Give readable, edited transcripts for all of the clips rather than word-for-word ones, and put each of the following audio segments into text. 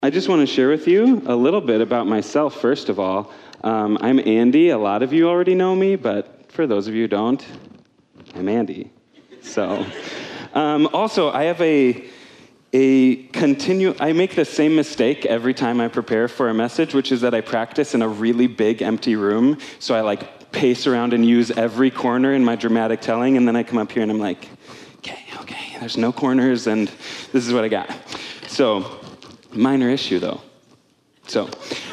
I just want to share with you a little bit about myself, first of all. I'm Andy. A lot of you already know me, but for those of you who don't, I'm Andy. So, also, I have I make the same mistake every time I prepare for a message, which is that I practice in a really big empty room. So I pace around and use every corner in my dramatic telling, and then I come up here and I'm like, okay, there's no corners, and this is what I got. So, minor issue, though. So,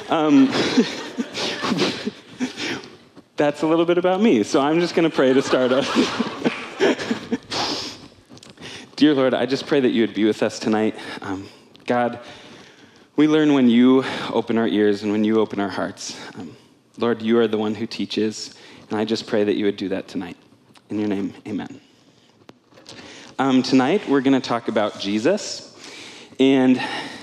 that's a little bit about me. So I'm just going to pray to start us. Dear Lord, I just pray that you would be with us tonight. God, we learn when you open our ears and when you open our hearts. Lord, you are the one who teaches, and I just pray that you would do that tonight. In your name, amen. Tonight, we're going to talk about Jesus, and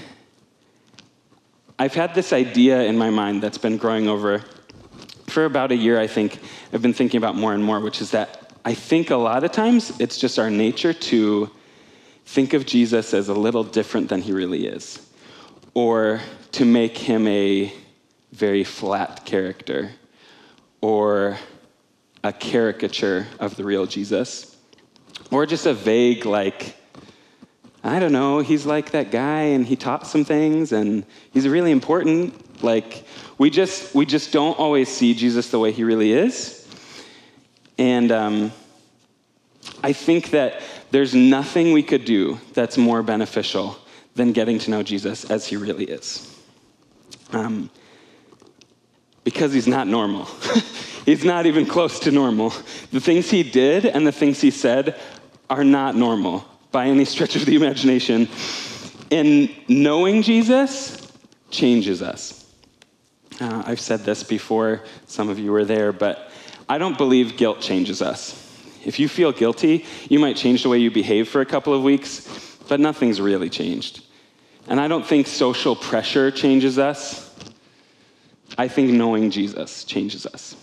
I've had this idea in my mind that's been growing over for about a year, I think. I've been thinking about more and more, which is that I think a lot of times it's just our nature to think of Jesus as a little different than he really is, or to make him a very flat character, or a caricature of the real Jesus, or just a vague, I don't know, he's like that guy and he taught some things and he's really important. We just don't always see Jesus the way he really is. And I think that there's nothing we could do that's more beneficial than getting to know Jesus as he really is. Because he's not normal. He's not even close to normal. The things he did and the things he said are not normal by any stretch of the imagination. And knowing Jesus changes us. I've said this before, some of you were there, but I don't believe guilt changes us. If you feel guilty, you might change the way you behave for a couple of weeks, but nothing's really changed. And I don't think social pressure changes us. I think knowing Jesus changes us.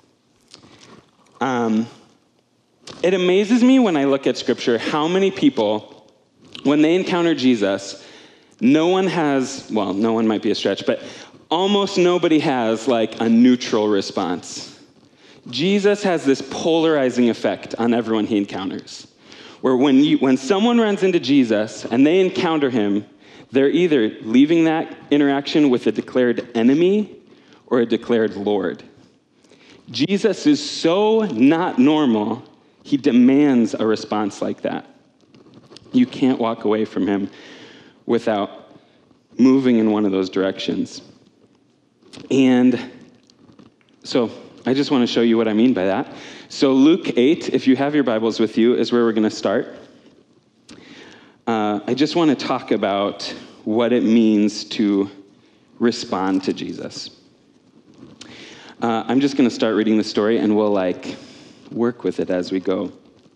It amazes me when I look at Scripture how many people, when they encounter Jesus, no one might be a stretch, but almost nobody has a neutral response. Jesus has this polarizing effect on everyone he encounters, where when someone runs into Jesus and they encounter him, they're either leaving that interaction with a declared enemy or a declared Lord. Jesus is so not normal, he demands a response like that. You can't walk away from him without moving in one of those directions. And so I just want to show you what I mean by that. So Luke 8, if you have your Bibles with you, is where we're going to start. I just want to talk about what it means to respond to Jesus. I'm just going to start reading the story, and we'll work with it as we go.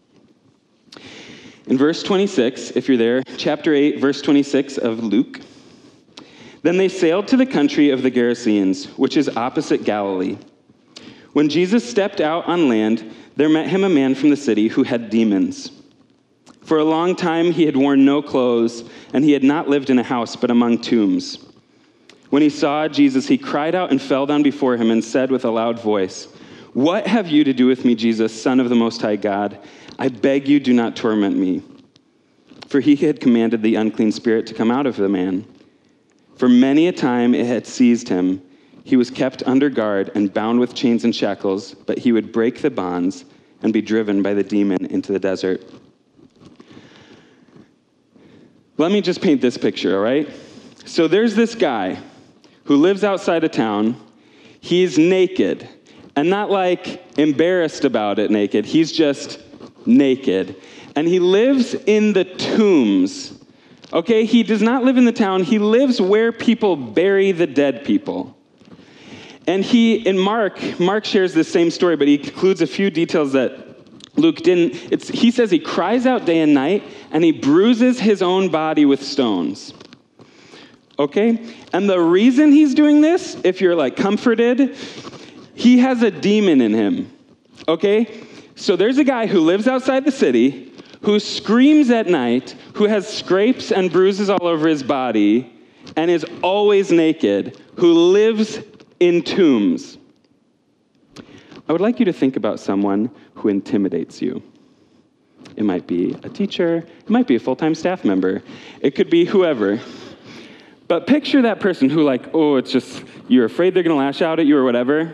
In verse 26, if you're there, chapter 8, verse 26 of Luke. Then they sailed to the country of the Gerasenes, which is opposite Galilee. When Jesus stepped out on land, there met him a man from the city who had demons. For a long time he had worn no clothes, and he had not lived in a house but among tombs. When he saw Jesus, he cried out and fell down before him and said with a loud voice, "What have you to do with me, Jesus, Son of the Most High God? I beg you, do not torment me." For he had commanded the unclean spirit to come out of the man. For many a time it had seized him. He was kept under guard and bound with chains and shackles, but he would break the bonds and be driven by the demon into the desert. Let me just paint this picture, all right? So there's this guy who lives outside of town. He's naked, and not embarrassed about it naked. He's just naked. And he lives in the tombs. Okay, he does not live in the town. He lives where people bury the dead people. And in Mark shares this same story, but he includes a few details that Luke didn't. He says he cries out day and night, and he bruises his own body with stones. Okay? And the reason he's doing this, if you're comforted, he has a demon in him. Okay? So there's a guy who lives outside the city, who screams at night, who has scrapes and bruises all over his body, and is always naked, who lives in tombs. I would like you to think about someone who intimidates you. It might be a teacher. It might be a full-time staff member. It could be whoever. But picture that person who it's just, you're afraid they're going to lash out at you or whatever.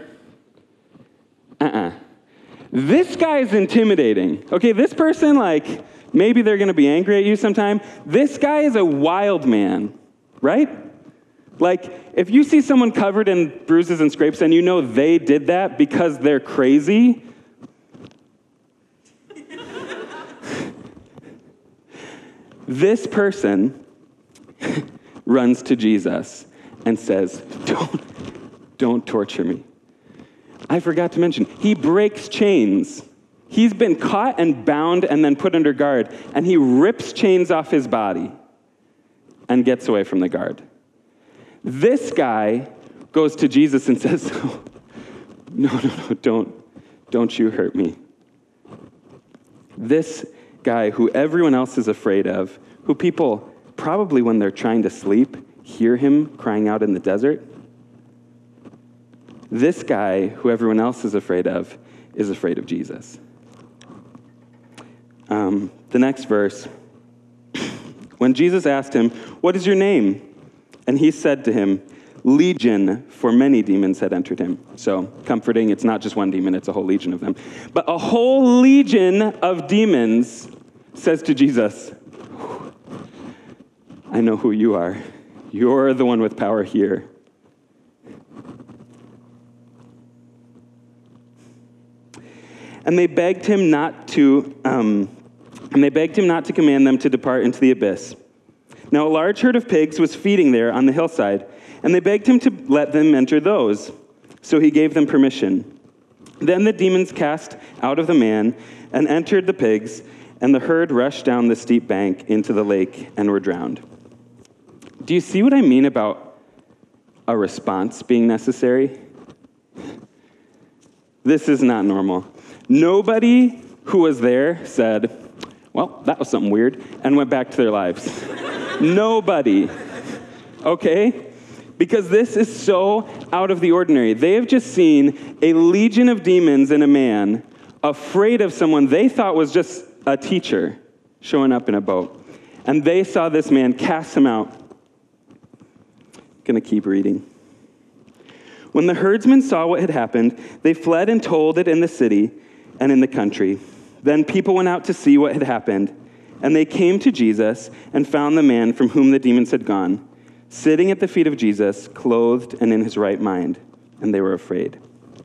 This guy is intimidating. Okay, this person, maybe they're going to be angry at you sometime. This guy is a wild man, right? If you see someone covered in bruises and scrapes and you know they did that because they're crazy, this person runs to Jesus and says, don't torture me. I forgot to mention, he breaks chains. He's been caught and bound and then put under guard, and he rips chains off his body and gets away from the guard. This guy goes to Jesus and says, no, don't you hurt me. This guy who everyone else is afraid of, who people probably when they're trying to sleep hear him crying out in the desert. This guy who everyone else is afraid of is afraid of Jesus. The next verse, when Jesus asked him, "What is your name?" And he said to him, "Legion, for many demons had entered him." So comforting, it's not just one demon, it's a whole legion of them. But a whole legion of demons says to Jesus, "I know who you are. You're the one with power here." And they begged him not to command them to depart into the abyss. Now a large herd of pigs was feeding there on the hillside, and they begged him to let them enter those. So he gave them permission. Then the demons cast out of the man and entered the pigs, and the herd rushed down the steep bank into the lake and were drowned. Do you see what I mean about a response being necessary? This is not normal. Nobody who was there said, "Well, that was something weird," and went back to their lives. Nobody. Okay? Because this is so out of the ordinary. They have just seen a legion of demons in a man, afraid of someone they thought was just a teacher showing up in a boat. And they saw this man cast him out. Gonna keep reading. When the herdsmen saw what had happened, they fled and told it in the city and in the country. Then people went out to see what had happened, and they came to Jesus and found the man from whom the demons had gone, sitting at the feet of Jesus, clothed and in his right mind, and they were afraid.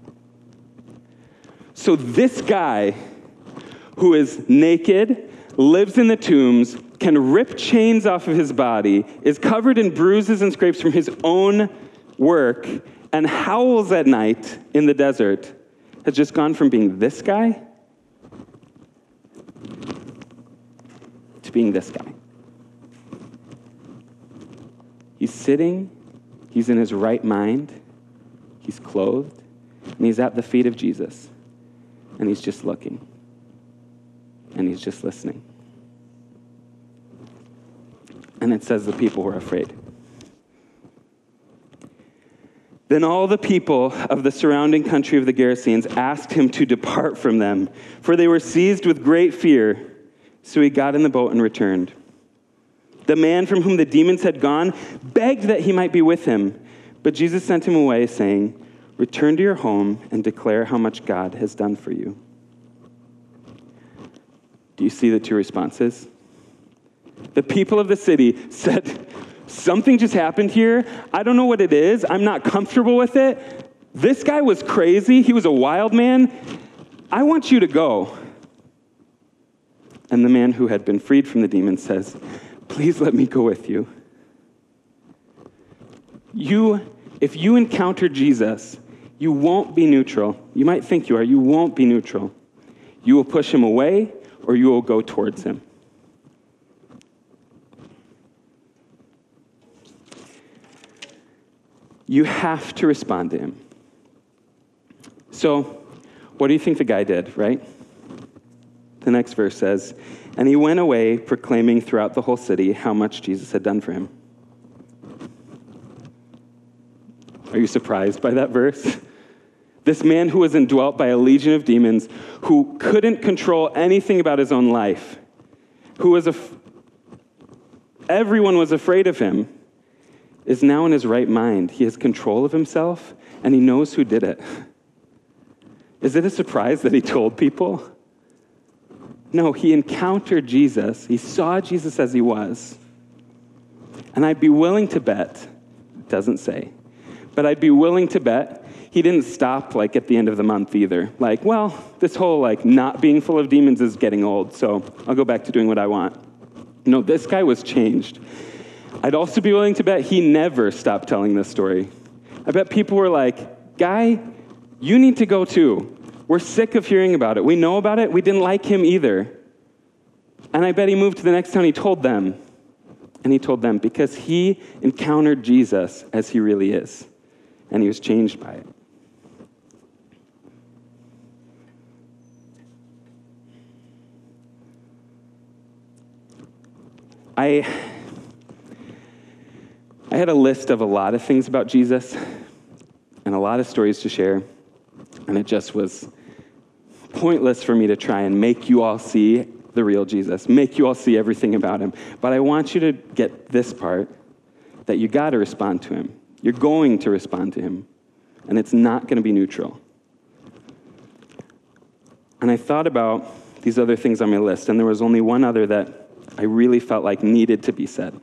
So this guy, who is naked, lives in the tombs, can rip chains off of his body, is covered in bruises and scrapes from his own work, and howls at night in the desert, has just gone from being this guy to being this guy. He's sitting, he's in his right mind, he's clothed, and he's at the feet of Jesus, and he's just looking, and he's just listening. And it says the people were afraid. Then all the people of the surrounding country of the Gerasenes asked him to depart from them, for they were seized with great fear. So he got in the boat and returned. The man from whom the demons had gone begged that he might be with him, but Jesus sent him away, saying, "Return to your home and declare how much God has done for you." Do you see the two responses? The people of the city said, "Something just happened here. I don't know what it is. I'm not comfortable with it. This guy was crazy. He was a wild man. I want you to go." And the man who had been freed from the demon says, "Please let me go with you." If you encounter Jesus, you won't be neutral. You might think you are. You won't be neutral. You will push him away or you will go towards him. You have to respond to him. So, what do you think the guy did, right? The next verse says, "And he went away proclaiming throughout the whole city how much Jesus had done for him." Are you surprised by that verse? This man who was indwelt by a legion of demons, who couldn't control anything about his own life, everyone was afraid of him, is now in his right mind. He has control of himself, and he knows who did it. Is it a surprise that he told people? No, he encountered Jesus. He saw Jesus as he was. And I'd be willing to bet, it doesn't say, but I'd be willing to bet he didn't stop at the end of the month either. This whole not being full of demons is getting old, so I'll go back to doing what I want. No, this guy was changed. I'd also be willing to bet he never stopped telling this story. I bet people were like, guy, you need to go too. We're sick of hearing about it. We know about it. We didn't like him either. And I bet he moved to the next town. He told them. And he told them because he encountered Jesus as he really is. And he was changed by it. I had a list of a lot of things about Jesus and a lot of stories to share, and it just was pointless for me to try and make you all see the real Jesus, make you all see everything about him. But I want you to get this part, that you got to respond to him. You're going to respond to him, and it's not going to be neutral. And I thought about these other things on my list, and there was only one other that I really felt like needed to be said.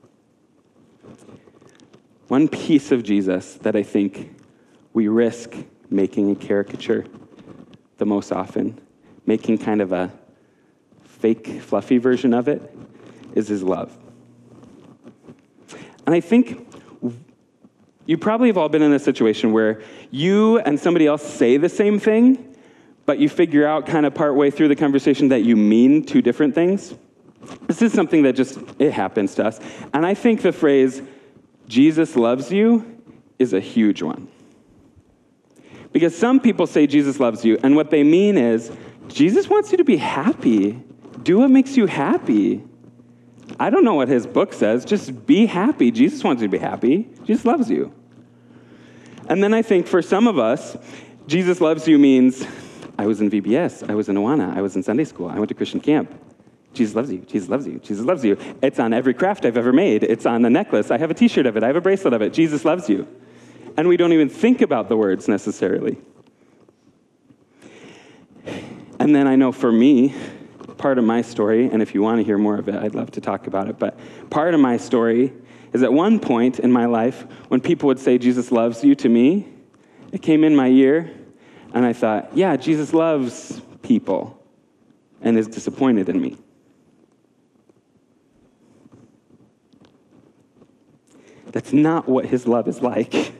One piece of Jesus that I think we risk making a caricature the most often, making kind of a fake, fluffy version of it, is his love. And I think you probably have all been in a situation where you and somebody else say the same thing, but you figure out kind of partway through the conversation that you mean two different things. This is something that it happens to us. And I think the phrase, Jesus loves you, is a huge one. Because some people say Jesus loves you, and what they mean is, Jesus wants you to be happy. Do what makes you happy. I don't know what his book says, just be happy. Jesus wants you to be happy. Jesus loves you. And then I think for some of us, Jesus loves you means, I was in VBS, I was in Awana, I was in Sunday school, I went to Christian camp. Jesus loves you, Jesus loves you, Jesus loves you. It's on every craft I've ever made. It's on the necklace. I have a t-shirt of it. I have a bracelet of it. Jesus loves you. And we don't even think about the words necessarily. And then I know for me, part of my story, and if you want to hear more of it, I'd love to talk about it, but part of my story is at one point in my life, when people would say, Jesus loves you to me, it came in my ear, and I thought, yeah, Jesus loves people and is disappointed in me. That's not what his love is like.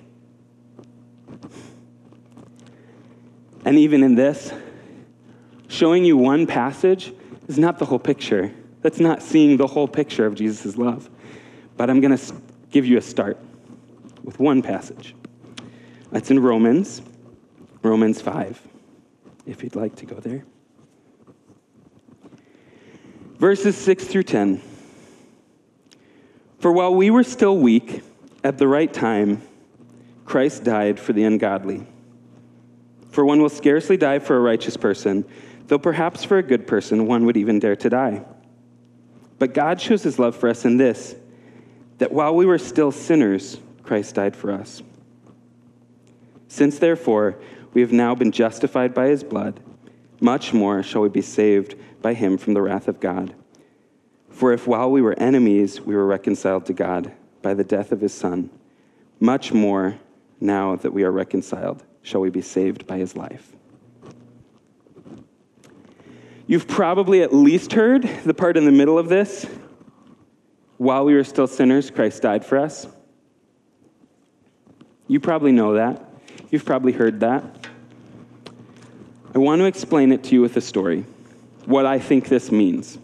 And even in this, showing you one passage is not the whole picture. That's not seeing the whole picture of Jesus' love. But I'm going to give you a start with one passage. That's in Romans 5, if you'd like to go there. Verses 6 through 10. For while we were still weak, at the right time, Christ died for the ungodly. For one will scarcely die for a righteous person, though perhaps for a good person one would even dare to die. But God shows his love for us in this, that while we were still sinners, Christ died for us. Since therefore we have now been justified by his blood, much more shall we be saved by him from the wrath of God. For if while we were enemies, we were reconciled to God by the death of his Son, much more now that we are reconciled, shall we be saved by his life. You've probably at least heard the part in the middle of this. While we were still sinners, Christ died for us. You probably know that. You've probably heard that. I want to explain it to you with a story, what I think this means.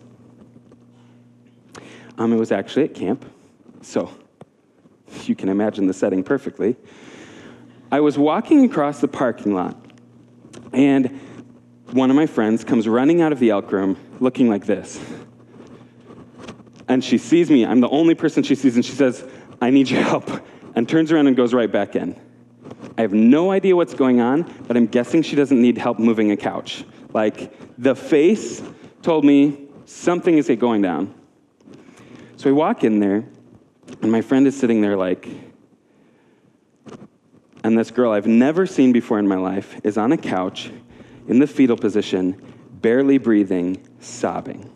It was actually at camp, so you can imagine the setting perfectly. I was walking across the parking lot, and one of my friends comes running out of the elk room looking like this. And she sees me. I'm the only person she sees, and she says, I need your help, and turns around and goes right back in. I have no idea what's going on, but I'm guessing she doesn't need help moving a couch. Like, the face told me something is going down. So I walk in there, and my friend is sitting there like, and this girl I've never seen before in my life is on a couch, in the fetal position, barely breathing, sobbing.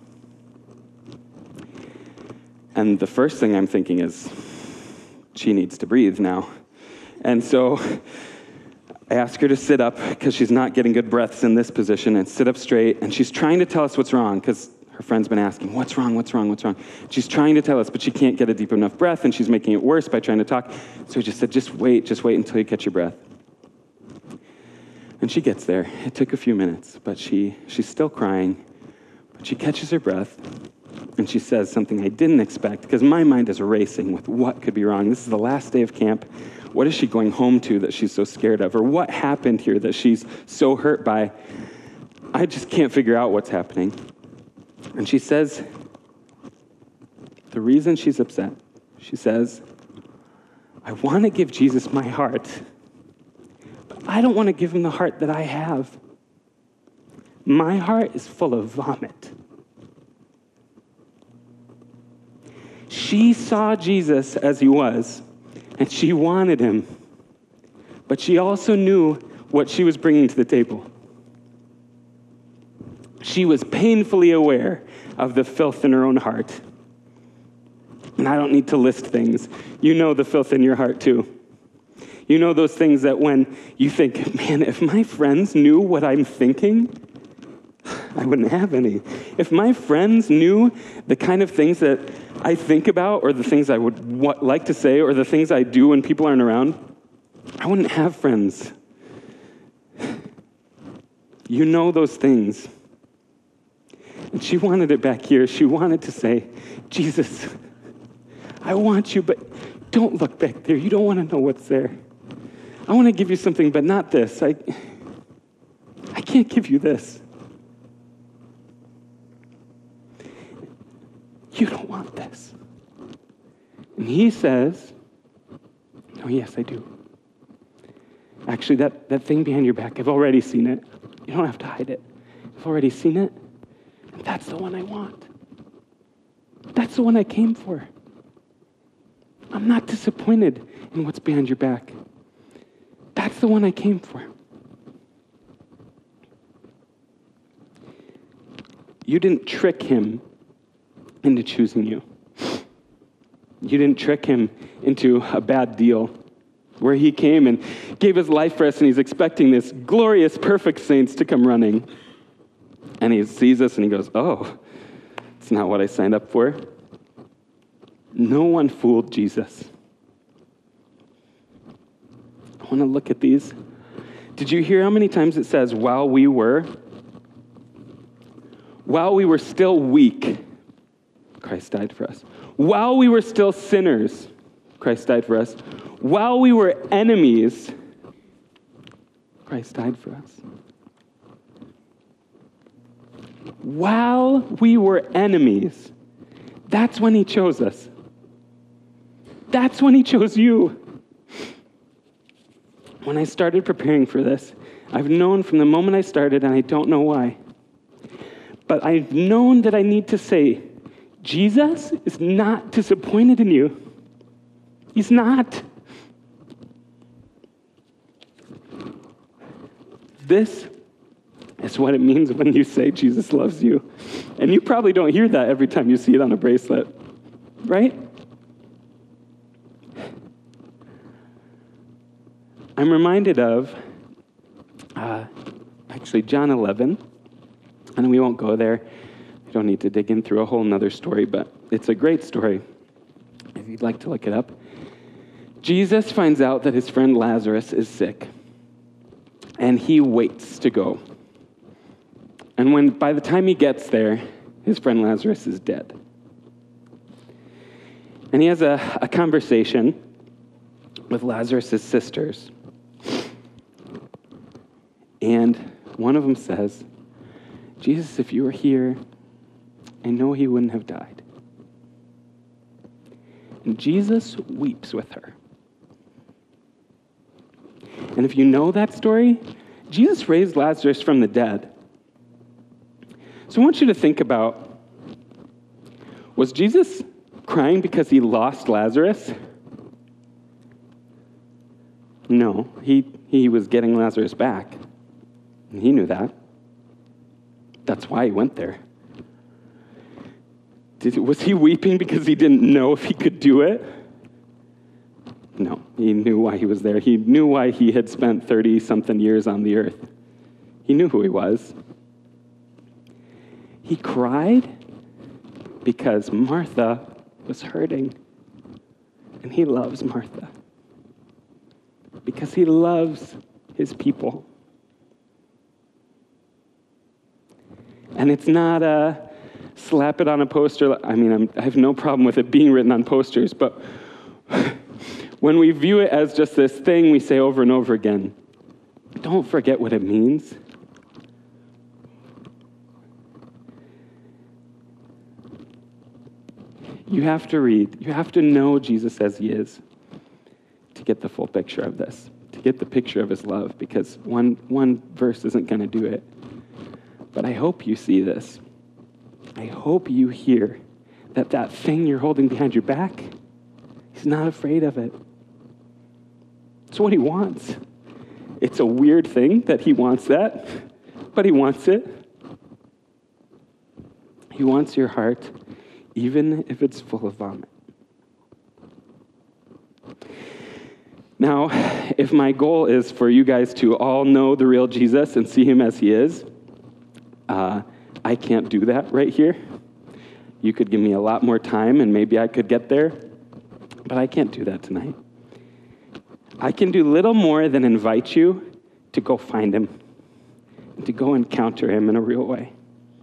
And the first thing I'm thinking is, she needs to breathe now. And so I ask her to sit up because she's not getting good breaths in this position, and sit up straight. And she's trying to tell us what's wrong because her friend's been asking, what's wrong, what's wrong, what's wrong? She's trying to tell us, but she can't get a deep enough breath, and she's making it worse by trying to talk. So we just said, just wait until you catch your breath. And she gets there. It took a few minutes, but she's still crying. But she catches her breath, and she says something I didn't expect, because my mind is racing with what could be wrong. This is the last day of camp. What is she going home to that she's so scared of? Or what happened here that she's so hurt by? I just can't figure out what's happening. And she says, the reason she's upset, she says, I want to give Jesus my heart, but I don't want to give him the heart that I have. My heart is full of vomit. She saw Jesus as he was, and she wanted him, but she also knew what she was bringing to the table. She was painfully aware of the filth in her own heart. And I don't need to list things. You know the filth in your heart too. You know those things that when you think, man, if my friends knew what I'm thinking, I wouldn't have any. If my friends knew the kind of things that I think about, or the things I would like to say, or the things I do when people aren't around, I wouldn't have friends. You know those things. And she wanted it back here. She wanted to say, Jesus, I want you, but don't look back there. You don't want to know what's there. I want to give you something, but not this. I can't give you this. You don't want this. And he says, oh, yes, I do. Actually, that thing behind your back, I've already seen it. You don't have to hide it. I've already seen it. And that's the one I want. That's the one I came for. I'm not disappointed in what's behind your back. That's the one I came for. You didn't trick him into choosing you. You didn't trick him into a bad deal where he came and gave his life for us, and he's expecting this glorious, perfect saints to come running. And he sees us and he goes, oh, it's not what I signed up for. No one fooled Jesus. I want to look at these. Did you hear how many times it says, while we were still weak, Christ died for us. While we were still sinners, Christ died for us. While we were enemies, Christ died for us. While we were enemies, that's when he chose us. That's when he chose you. When I started preparing for this, I've known from the moment I started, and I don't know why, but I've known that I need to say, Jesus is not disappointed in you. He's not. This is what it means when you say Jesus loves you. And you probably don't hear that every time you see it on a bracelet, right? I'm reminded of, John 11, and we won't go there. We don't need to dig in through a whole nother story, but it's a great story if you'd like to look it up. Jesus finds out that his friend Lazarus is sick, and he waits to go. And by the time he gets there, his friend Lazarus is dead. And he has a conversation with Lazarus' sisters. And one of them says, Jesus, if you were here, I know he wouldn't have died. And Jesus weeps with her. And if you know that story, Jesus raised Lazarus from the dead. So I want you to think about, was Jesus crying because he lost Lazarus? No, he was getting Lazarus back. And he knew that. That's why he went there. Was he weeping because he didn't know if he could do it? No, he knew why he was there. He knew why he had spent 30-something years on the earth. He knew who he was. He cried because Martha was hurting. And he loves Martha because he loves his people. And it's not a slap it on a poster. I mean, I have no problem with it being written on posters, but when we view it as just this thing we say over and over again, don't forget what it means. You have to read. You have to know Jesus as he is to get the full picture of this, to get the picture of his love, because one verse isn't going to do it. But I hope you see this. I hope you hear that thing you're holding behind your back, he's not afraid of it. It's what he wants. It's a weird thing that he wants that, but he wants it. He wants your heart, even if it's full of vomit. Now, if my goal is for you guys to all know the real Jesus and see him as he is, I can't do that right here. You could give me a lot more time and maybe I could get there, but I can't do that tonight. I can do little more than invite you to go find him, and to go encounter him in a real way.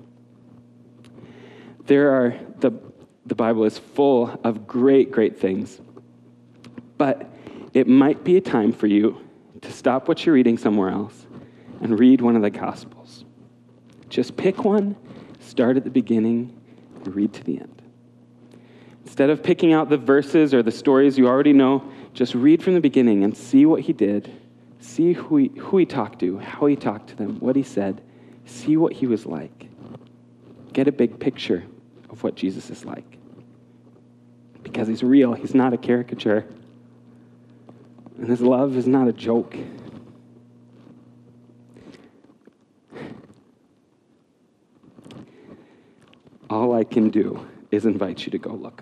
The Bible is full of great, great things, but it might be a time for you to stop what you're reading somewhere else and read one of the Gospels. Just pick one, start at the beginning, and read to the end. Instead of picking out the verses or the stories you already know, just read from the beginning and see what he did. See who he talked to, how he talked to them, what he said. See what he was like. Get a big picture of what Jesus is like. Because he's real. He's not a caricature. And his love is not a joke. All I can do is invite you to go look.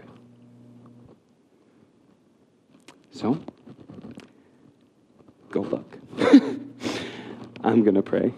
So, go look. I'm going to pray.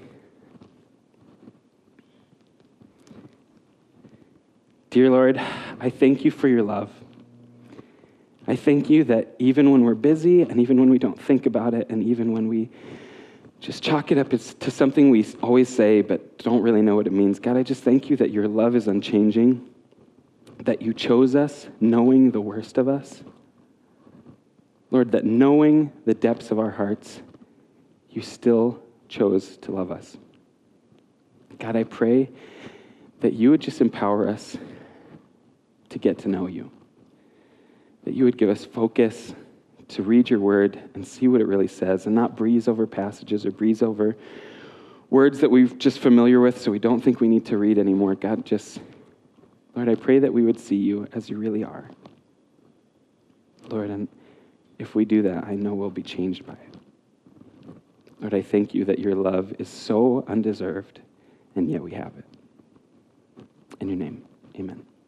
Dear Lord, I thank you for your love. I thank you that even when we're busy and even when we don't think about it and even when we just chalk it up to something we always say but don't really know what it means, God, I just thank you that your love is unchanging, that you chose us knowing the worst of us. Lord, that knowing the depths of our hearts, you still chose to love us. God, I pray that you would just empower us to get to know you. That you would give us focus to read your word and see what it really says and not breeze over passages or breeze over words that we're just familiar with so we don't think we need to read anymore. God, Lord, I pray that we would see you as you really are. Lord, and if we do that, I know we'll be changed by it. Lord, I thank you that your love is so undeserved, and yet we have it. In your name, amen.